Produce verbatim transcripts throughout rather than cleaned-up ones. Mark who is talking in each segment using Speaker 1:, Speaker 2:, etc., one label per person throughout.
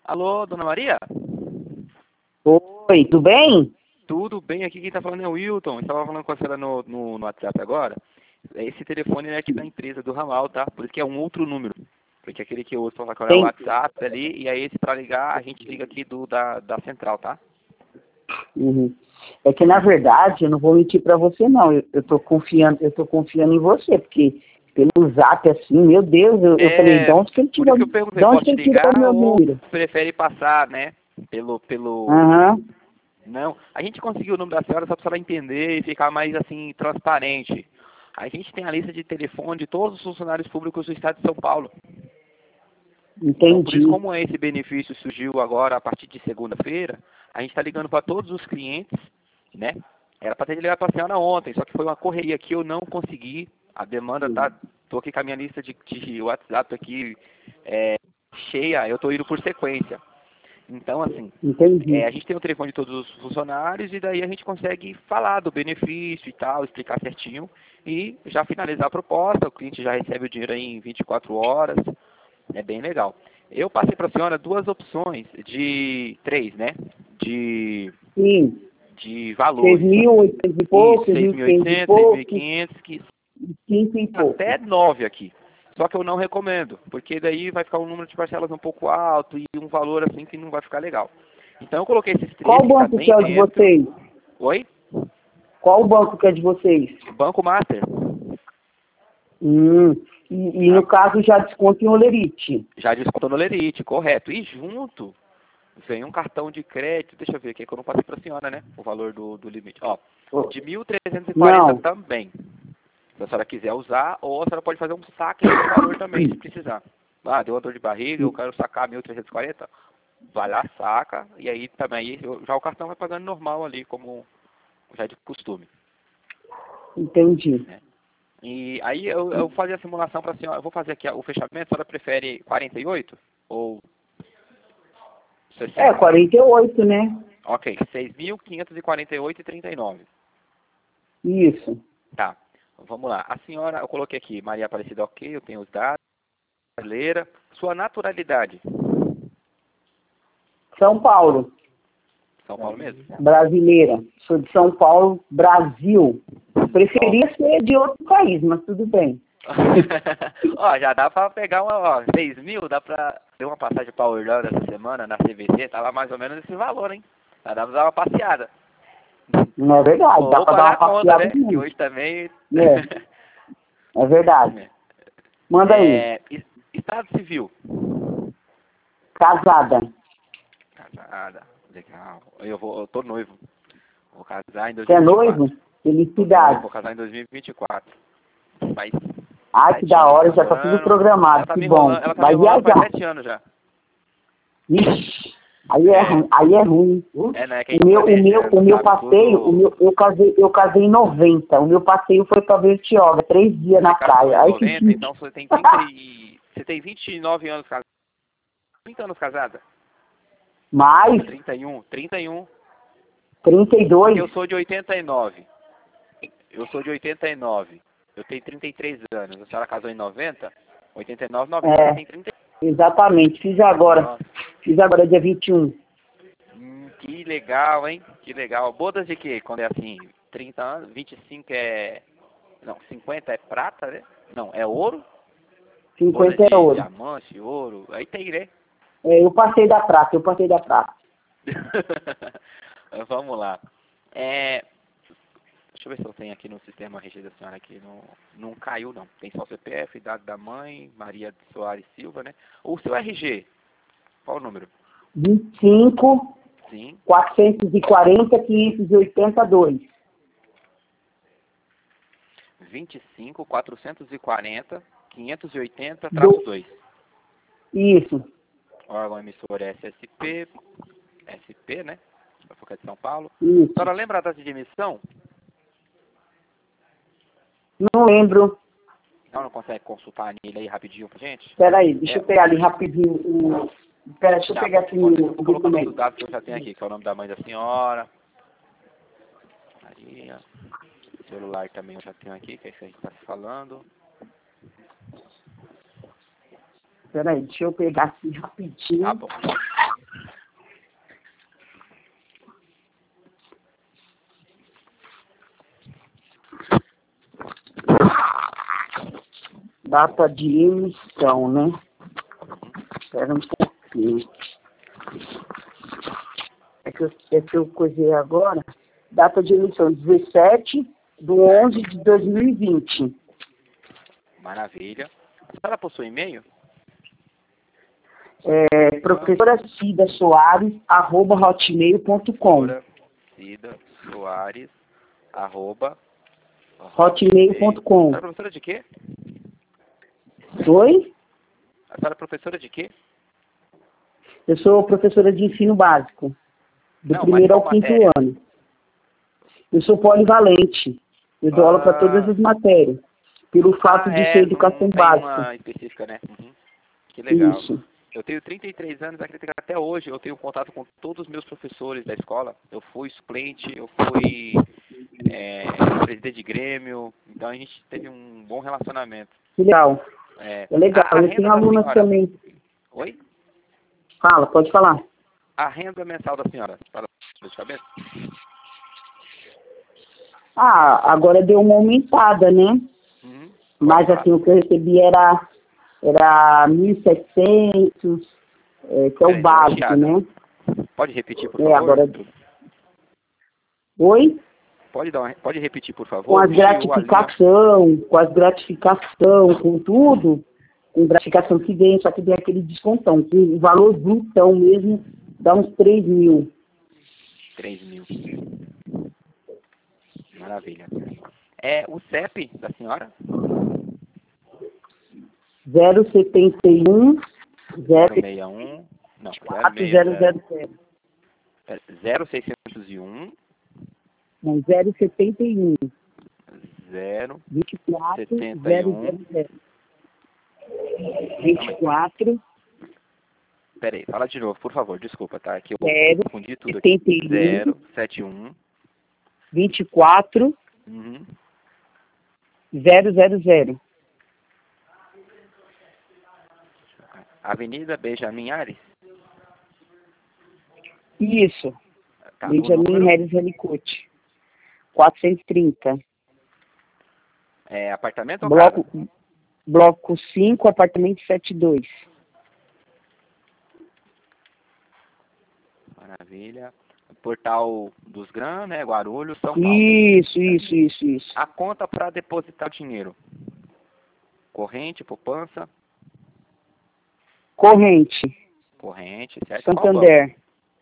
Speaker 1: Alô, Dona Maria?
Speaker 2: Oi, tudo bem?
Speaker 1: Tudo bem, aqui quem tá falando é o Wilton. Eu estava falando com a senhora no, no, no WhatsApp agora. Esse telefone é aqui da empresa, do ramal, tá? Por isso que é um outro número. Porque aquele que eu uso pra falar é o
Speaker 2: Tem.
Speaker 1: WhatsApp ali, e aí esse pra ligar, a gente liga aqui do, da, da central, tá?
Speaker 2: Uhum. É que na verdade, eu não vou mentir pra você não. Eu, eu tô confiando, eu tô confiando em você, porque pelo zap assim, meu Deus, eu, eu falei, de
Speaker 1: É,
Speaker 2: onde que ele
Speaker 1: por
Speaker 2: tirou,
Speaker 1: isso que eu
Speaker 2: de
Speaker 1: perguntei,
Speaker 2: onde
Speaker 1: posso
Speaker 2: que
Speaker 1: te
Speaker 2: ele tirou o
Speaker 1: ligar
Speaker 2: meu
Speaker 1: ou
Speaker 2: número?
Speaker 1: prefere passar, né? Pelo, pelo...
Speaker 2: Aham.
Speaker 1: Não, a gente conseguiu o número da senhora só para ela entender e ficar mais, assim, transparente. A gente tem a lista de telefone de todos os funcionários públicos do estado de São Paulo. Então, por isso,
Speaker 2: Entendi.
Speaker 1: como esse benefício surgiu agora a partir de segunda-feira, a gente está ligando para todos os clientes, né? Era para ter ligado para a senhora ontem, só que foi uma correria que eu não consegui. A demanda tá... Tô aqui com a minha lista de, de WhatsApp aqui é, cheia, eu tô indo por sequência. Então, assim,
Speaker 2: Entendi.
Speaker 1: é, a gente tem o telefone de todos os funcionários e daí a gente consegue falar do benefício e tal, explicar certinho e já finalizar a proposta. O cliente já recebe o dinheiro aí em vinte e quatro horas. É bem legal. Eu passei para a senhora duas opções de três, né? De,
Speaker 2: Sim.
Speaker 1: de
Speaker 2: Seis
Speaker 1: valores.
Speaker 2: mil e oitocentos e
Speaker 1: Isso,
Speaker 2: pouco, seis mil
Speaker 1: seis
Speaker 2: e
Speaker 1: mil e
Speaker 2: quinhentos e
Speaker 1: oitocentos, seis mil e
Speaker 2: pouco,
Speaker 1: quinhentos, que
Speaker 2: cinco e pouco.
Speaker 1: até nove aqui. Só que eu não recomendo, porque daí vai ficar um número de parcelas um pouco alto e um valor assim que não vai ficar legal. Então eu coloquei esses três
Speaker 2: Qual
Speaker 1: que está
Speaker 2: banco que
Speaker 1: bem
Speaker 2: é o de
Speaker 1: dentro.
Speaker 2: vocês?
Speaker 1: Oi?
Speaker 2: Qual banco que é de vocês?
Speaker 1: Banco Master.
Speaker 2: Hum. E, e
Speaker 1: Tá?
Speaker 2: no caso já desconto em Olerite.
Speaker 1: Já descontou no Lerite, correto. E junto vem um cartão de crédito, deixa eu ver aqui, que eu não passei para a senhora, né? O valor do, do limite. Ó, de mil trezentos e quarenta
Speaker 2: Não.
Speaker 1: também. Se a senhora quiser usar, ou a senhora pode fazer um saque desse valor também, se precisar. Ah, deu uma dor de barriga, eu quero sacar mil trezentos e quarenta. Vai lá, saca, e aí também, já o cartão vai pagando normal ali, como já de costume.
Speaker 2: Entendi.
Speaker 1: Né? E aí eu, eu vou fazer a simulação para a senhora, eu vou fazer aqui o fechamento, a senhora prefere quarenta e oito ou
Speaker 2: É,
Speaker 1: sessenta?
Speaker 2: quarenta e oito, né?
Speaker 1: Ok, seis mil quinhentos e quarenta e oito vírgula trinta e nove.
Speaker 2: Isso.
Speaker 1: Tá, vamos lá. A senhora, eu coloquei aqui, Maria Aparecida, ok, eu tenho os dados, brasileira. Sua naturalidade?
Speaker 2: São Paulo,
Speaker 1: São Paulo mesmo?
Speaker 2: brasileira. Sou de São Paulo, Brasil.
Speaker 1: Ó,
Speaker 2: Preferia ser de outro país, mas tudo bem.
Speaker 1: ó, já dá pra pegar uma, ó, seis mil, dá pra ter uma passagem pra Orlando essa semana, na C V C, tá lá mais ou menos esse valor, hein? Já dá pra dar uma passeada.
Speaker 2: Não é verdade, dá
Speaker 1: Ou
Speaker 2: pra dar
Speaker 1: pagar
Speaker 2: uma
Speaker 1: a conta,
Speaker 2: passeada
Speaker 1: né? Que
Speaker 2: mesmo.
Speaker 1: hoje também...
Speaker 2: É, é verdade. Manda aí.
Speaker 1: É, es- estado civil.
Speaker 2: Casada.
Speaker 1: Casada, legal. Eu, vou, eu tô noivo. Vou casar em
Speaker 2: Você é noivo?
Speaker 1: dois mil e vinte e quatro. Tô noivo,
Speaker 2: Felicidades.
Speaker 1: vou casar em dois mil e vinte e quatro. Faz
Speaker 2: Ai, que
Speaker 1: sete
Speaker 2: da
Speaker 1: anos
Speaker 2: hora, já tá tudo
Speaker 1: namorando. Ela
Speaker 2: programado,
Speaker 1: tá
Speaker 2: que
Speaker 1: me
Speaker 2: bom.
Speaker 1: enrolando, ela tá me
Speaker 2: Vai
Speaker 1: enrolando faz
Speaker 2: viajar.
Speaker 1: sete anos já.
Speaker 2: Ixi, aí é
Speaker 1: É,
Speaker 2: ruim, aí é ruim.
Speaker 1: é, né? Que a
Speaker 2: O
Speaker 1: gente
Speaker 2: meu, o meu,
Speaker 1: planejando,
Speaker 2: o meu
Speaker 1: sabe?
Speaker 2: passeio, o
Speaker 1: Tudo.
Speaker 2: meu, eu casei, eu casei em noventa. O meu passeio foi pra Bertioga, três dias
Speaker 1: Você
Speaker 2: na
Speaker 1: casou
Speaker 2: praia.
Speaker 1: em
Speaker 2: Ai que
Speaker 1: noventa,
Speaker 2: chique.
Speaker 1: então você tem trinta e... Você tem vinte e nove anos casada. trinta anos casada?
Speaker 2: Mais
Speaker 1: trinta e um, trinta e um.
Speaker 2: trinta e
Speaker 1: Porque
Speaker 2: dois.
Speaker 1: eu sou de oitenta e nove. Eu sou de oitenta e nove. Eu tenho trinta e três anos. A senhora casou em noventa? oitenta e nove, noventa. Você
Speaker 2: É,
Speaker 1: tem trinta.
Speaker 2: exatamente. Fiz agora.
Speaker 1: Nossa.
Speaker 2: Fiz agora dia vinte e um.
Speaker 1: Hum, que legal, hein? Que legal. Bodas de quê? Quando é assim, trinta anos, vinte e cinco é... Não, cinquenta é prata, né? Não, é ouro. Boda
Speaker 2: cinquenta é
Speaker 1: de
Speaker 2: ouro.
Speaker 1: diamante, ouro. Aí tem, né?
Speaker 2: É, eu passei da prata, eu passei da prata.
Speaker 1: Vamos lá. É... Deixa eu ver se eu tenho aqui no sistema registro da senhora aqui. Não, não caiu, não. Tem só o C P F, idade da mãe, Maria de Soares Silva, né? O seu R G, qual o número?
Speaker 2: vinte e cinco,
Speaker 1: Sim.
Speaker 2: quatrocentos e quarenta, quinhentos e oitenta e dois.
Speaker 1: vinte e cinco, quatrocentos e quarenta, quinhentos e oitenta, traço
Speaker 2: Do...
Speaker 1: dois.
Speaker 2: Isso.
Speaker 1: Órgão emissor é S S P, S P, né? Da Foca de São Paulo. A
Speaker 2: Isso.
Speaker 1: senhora lembra a data de emissão?
Speaker 2: Não lembro.
Speaker 1: Não, não consegue consultar a anilha aí rapidinho pra gente?
Speaker 2: Espera aí, deixa
Speaker 1: É,
Speaker 2: eu pegar ali rapidinho o... Espera, deixa eu
Speaker 1: já,
Speaker 2: pegar aqui
Speaker 1: pode ser que eu
Speaker 2: o
Speaker 1: tô colocando os
Speaker 2: documento.
Speaker 1: dados que eu já tenho aqui, que é o nome da mãe da senhora, Maria, celular também eu já tenho aqui, que é isso que a gente tá se falando.
Speaker 2: Espera aí, deixa eu pegar aqui rapidinho.
Speaker 1: Tá bom.
Speaker 2: Data de emissão, né? Espera um pouquinho. É que eu, é que eu coisei agora. Data de emissão, dezessete de onze de dois mil e vinte.
Speaker 1: Maravilha. A senhora possui e-mail?
Speaker 2: É, professora Cida Soares, arroba hotmail ponto com.
Speaker 1: Professora Cida Soares, arroba
Speaker 2: hotmail ponto com.
Speaker 1: A senhora é professora de quê?
Speaker 2: Oi?
Speaker 1: A senhora é professora de quê?
Speaker 2: Eu sou professora de ensino básico, do
Speaker 1: Não,
Speaker 2: primeiro
Speaker 1: mas
Speaker 2: ao
Speaker 1: qual
Speaker 2: quinto
Speaker 1: matéria?
Speaker 2: ano. Eu sou polivalente. Eu dou aula para todas
Speaker 1: Ah,
Speaker 2: as matérias, pelo fato
Speaker 1: ah,
Speaker 2: de
Speaker 1: é,
Speaker 2: ser
Speaker 1: não,
Speaker 2: educação
Speaker 1: não tem
Speaker 2: básica.
Speaker 1: uma específica, né? Uhum. Que legal.
Speaker 2: Isso.
Speaker 1: Eu tenho trinta e três anos, acredito que até hoje eu tenho contato com todos os meus professores da escola. Eu fui suplente, eu fui é, presidente de grêmio, então a gente teve um bom relacionamento.
Speaker 2: Que legal.
Speaker 1: É,
Speaker 2: É legal.
Speaker 1: a, a
Speaker 2: Eu
Speaker 1: renda
Speaker 2: tenho
Speaker 1: da
Speaker 2: alunas
Speaker 1: senhora...
Speaker 2: também.
Speaker 1: Oi?
Speaker 2: Fala, pode falar.
Speaker 1: A renda mensal da senhora, para de cabeça?
Speaker 2: Ah, agora deu uma aumentada, né?
Speaker 1: Uhum.
Speaker 2: Mas assim, o que eu recebi era, era mil e setecentos, é, que é o
Speaker 1: Peraí, deu uma
Speaker 2: básico,
Speaker 1: chiada.
Speaker 2: né?
Speaker 1: Pode repetir, por
Speaker 2: É,
Speaker 1: favor?
Speaker 2: agora... Oi?
Speaker 1: Pode, dar uma, pode repetir, por
Speaker 2: Com
Speaker 1: favor?
Speaker 2: as
Speaker 1: Chiou a linha.
Speaker 2: gratificação, com as gratificação, com tudo, com gratificação que vem, só que tem aquele descontão, com o valor brutão mesmo, dá uns três mil.
Speaker 1: três mil. Maravilha. É o C E P da senhora?
Speaker 2: zero setenta e um,
Speaker 1: zero
Speaker 2: zero
Speaker 1: seis um. Não,
Speaker 2: quatro zero zero zero.
Speaker 1: zero seiscentos e um.
Speaker 2: Não, zero setenta e um,
Speaker 1: zero
Speaker 2: vinte e quatro
Speaker 1: setenta e
Speaker 2: zero
Speaker 1: um.
Speaker 2: zero zero. vinte e quatro
Speaker 1: Pera aí, fala de novo, por favor, desculpa, tá? Que eu
Speaker 2: zero
Speaker 1: confundi tudo aqui.
Speaker 2: setenta e um
Speaker 1: zero setenta e um.
Speaker 2: vinte e quatro
Speaker 1: Uhum.
Speaker 2: zero zero zero.
Speaker 1: Avenida Benjamin Ares?
Speaker 2: Isso.
Speaker 1: Tá, o
Speaker 2: Benjamin
Speaker 1: número
Speaker 2: Harris Helicote. quatrocentos e trinta.
Speaker 1: é apartamento ou casa?
Speaker 2: Bloco, bloco cinco, apartamento setenta e dois.
Speaker 1: Maravilha. Portal dos Gran, né? Guarulhos, São Paulo.
Speaker 2: Isso, isso, isso, isso.
Speaker 1: A conta para depositar o dinheiro. Corrente, poupança,
Speaker 2: Corrente.
Speaker 1: corrente, certo? Qual banco?
Speaker 2: Santander.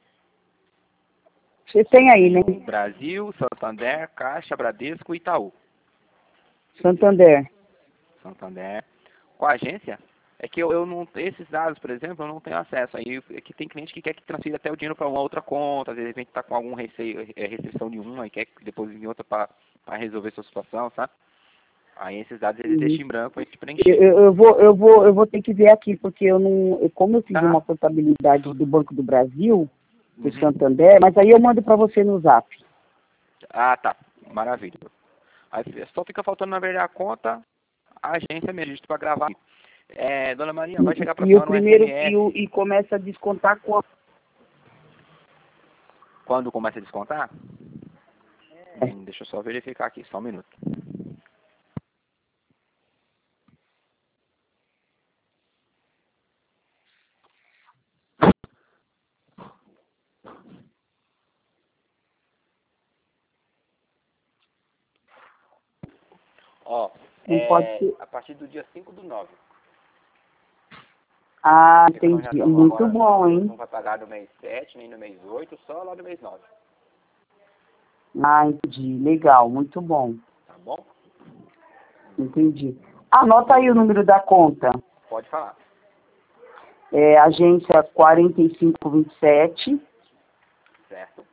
Speaker 2: Você tem aí, né?
Speaker 1: Tem o Brasil, Santander, Caixa, Bradesco e Itaú.
Speaker 2: Santander.
Speaker 1: Santander. Qual agência? É que eu, eu não, esses dados, por exemplo, eu não tenho acesso. Aí é que tem cliente que quer que transfira até o dinheiro para uma outra conta, às vezes a gente está com alguma receio, é, restrição de uma e quer que deposite em outra para resolver sua situação, sabe? Aí esses dados eles
Speaker 2: Uhum.
Speaker 1: deixam em branco para a gente
Speaker 2: Eu,
Speaker 1: preencher.
Speaker 2: eu, eu vou, eu, vou, eu vou ter que ver aqui, porque eu não. eu- Como eu fiz
Speaker 1: Tá.
Speaker 2: uma contabilidade do Banco do Brasil, do
Speaker 1: Uhum.
Speaker 2: Santander, mas aí eu mando para você no zap.
Speaker 1: Ah, tá. Maravilha. Aí só fica faltando, na verdade, a conta, a agência mesmo, para gravar. É, Dona Maria, vai chegar para a
Speaker 2: E o
Speaker 1: senhora um
Speaker 2: primeiro e,
Speaker 1: S M S.
Speaker 2: o, e começa a descontar com a.
Speaker 1: Quando começa a descontar?
Speaker 2: É.
Speaker 1: Hum, deixa eu só verificar aqui, só um minuto. Ó,
Speaker 2: Não pode
Speaker 1: é
Speaker 2: ser.
Speaker 1: a partir do dia cinco do nove.
Speaker 2: Ah,
Speaker 1: Porque nós já
Speaker 2: entendi.
Speaker 1: estamos
Speaker 2: Muito
Speaker 1: agora,
Speaker 2: bom,
Speaker 1: não
Speaker 2: hein?
Speaker 1: vai pagar no mês sete, nem no mês oito, só lá no mês nove.
Speaker 2: Ah, entendi. Legal, muito bom.
Speaker 1: Tá bom?
Speaker 2: Entendi. Anota aí o número da conta.
Speaker 1: Pode falar.
Speaker 2: É agência quarenta e cinco vinte e sete.
Speaker 1: Certo?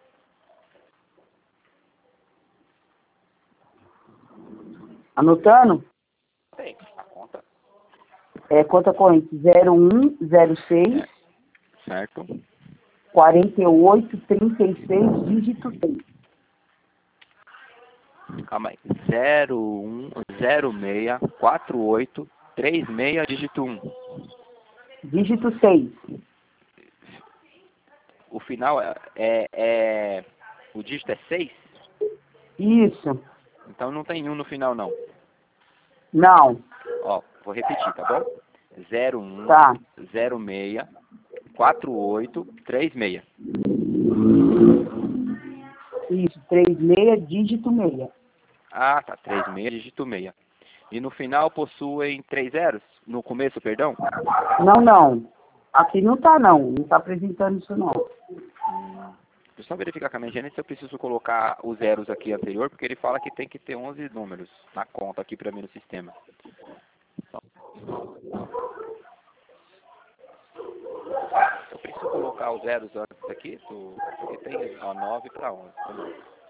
Speaker 2: Anotando?
Speaker 1: Tem. A conta.
Speaker 2: É conta corrente zero um zero seis
Speaker 1: É. Certo?
Speaker 2: quarenta e oito trinta e seis, dígito seis.
Speaker 1: Calma aí. zero um zero seis quatro oito três seis, dígito um.
Speaker 2: Dígito seis.
Speaker 1: O final é, é, é... O dígito é seis?
Speaker 2: Isso.
Speaker 1: Então não tem um no final, não.
Speaker 2: Não.
Speaker 1: Ó, Vou repetir, tá bom? zero um
Speaker 2: Tá.
Speaker 1: zero seis quatro oito três seis.
Speaker 2: Isso, três seis, dígito seis.
Speaker 1: Ah, tá. três seis, dígito seis. E no final possuem três zeros? No começo, perdão?
Speaker 2: Não, não. Aqui não tá, não. Não tá apresentando isso, não.
Speaker 1: Hum, deixa eu só verificar com a minha gerente se eu preciso colocar os zeros aqui anterior, porque ele fala que tem que ter onze números na conta aqui pra mim no sistema. Eu preciso colocar os zeros antes aqui, do, porque tem ó, nove para onze. Não,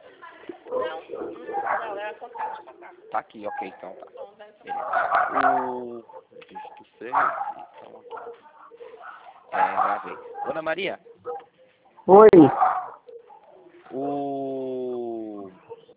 Speaker 1: não, é a contagem. Tá aqui, ok, então tá. Beleza. O dígito seis, então aqui. É, gravei. Dona Maria.
Speaker 2: Oi.
Speaker 1: O...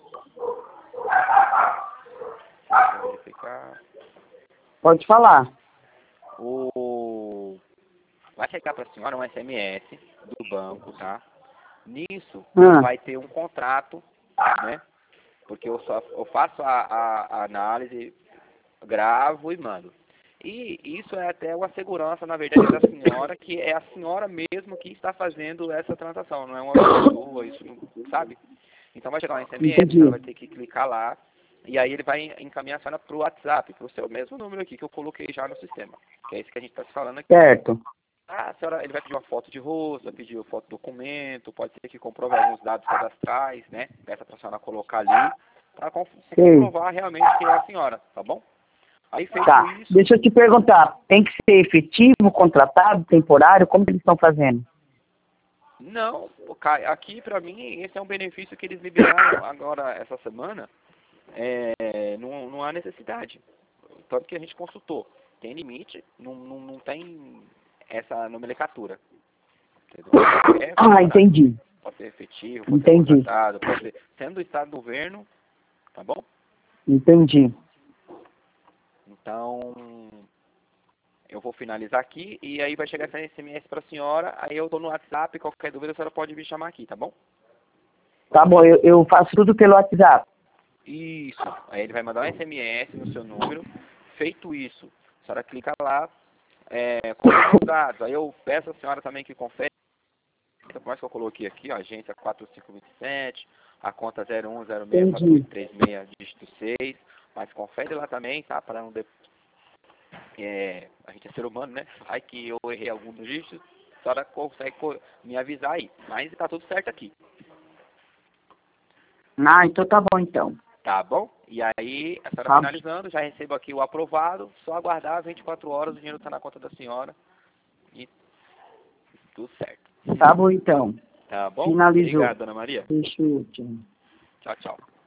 Speaker 1: Deixa eu verificar.
Speaker 2: Pode falar.
Speaker 1: O... Vai chegar para a senhora um S M S do banco, tá? Nisso,
Speaker 2: Hum.
Speaker 1: vai ter um contrato, né? Porque eu só eu faço a, a, a análise, gravo e mando. E isso é até uma segurança, na verdade, da senhora, que é a senhora mesmo que está fazendo essa transação, não é uma pessoa, isso não, sabe? Então vai chegar um S M S,
Speaker 2: Entendi.
Speaker 1: ela vai ter que clicar lá, e aí ele vai encaminhar a senhora para o WhatsApp, para o seu mesmo número aqui que eu coloquei já no sistema, que é esse que a gente está falando aqui.
Speaker 2: Certo.
Speaker 1: Ah, a senhora, ele vai pedir uma foto de rosto, vai pedir uma foto do documento, pode ser que comprove alguns dados cadastrais, né? Peça para a senhora colocar ali, para comprovar realmente que é a senhora, tá bom? Aí feito
Speaker 2: Tá.
Speaker 1: isso...
Speaker 2: Deixa eu te perguntar, tem que ser efetivo, contratado, temporário? Como que eles estão fazendo?
Speaker 1: Não, aqui para mim esse é um benefício que eles liberaram agora essa semana, é, não, não há necessidade, tanto que a gente consultou, tem limite, não, não, não tem essa nomenclatura, entendeu? É,
Speaker 2: Ah, entendi.
Speaker 1: pode ser efetivo, pode
Speaker 2: Entendi.
Speaker 1: ser contratado, pode ser sendo do estado do governo, tá bom?
Speaker 2: Entendi.
Speaker 1: Então, eu vou finalizar aqui e aí vai chegar essa S M S para a senhora, aí eu tô no WhatsApp, qualquer dúvida a senhora pode me chamar aqui, tá bom?
Speaker 2: Tá bom, eu, eu faço tudo pelo WhatsApp.
Speaker 1: Isso, aí ele vai mandar um S M S no seu número, feito isso, a senhora clica lá, é, com os dados, aí eu peço a senhora também que confere, por mais que eu coloquei aqui, ó, agência quatro cinco dois sete, a conta zero um zero seis quatro oito três seis, dígito seis, mas confere lá também, tá, para não... De... É, a gente é ser humano, né? Ai que eu errei algum dígito, a senhora consegue me avisar aí. Mas tá tudo certo aqui.
Speaker 2: Ah, então tá bom então.
Speaker 1: Tá bom? E aí, a senhora
Speaker 2: Tá.
Speaker 1: finalizando, já recebo aqui o aprovado, só aguardar vinte e quatro horas, o dinheiro tá na conta da senhora. E tudo certo.
Speaker 2: Tá bom então.
Speaker 1: Tá bom?
Speaker 2: Finalizou.
Speaker 1: Obrigado, dona Maria.
Speaker 2: Fechou. Tchau.
Speaker 1: Tchau, tchau.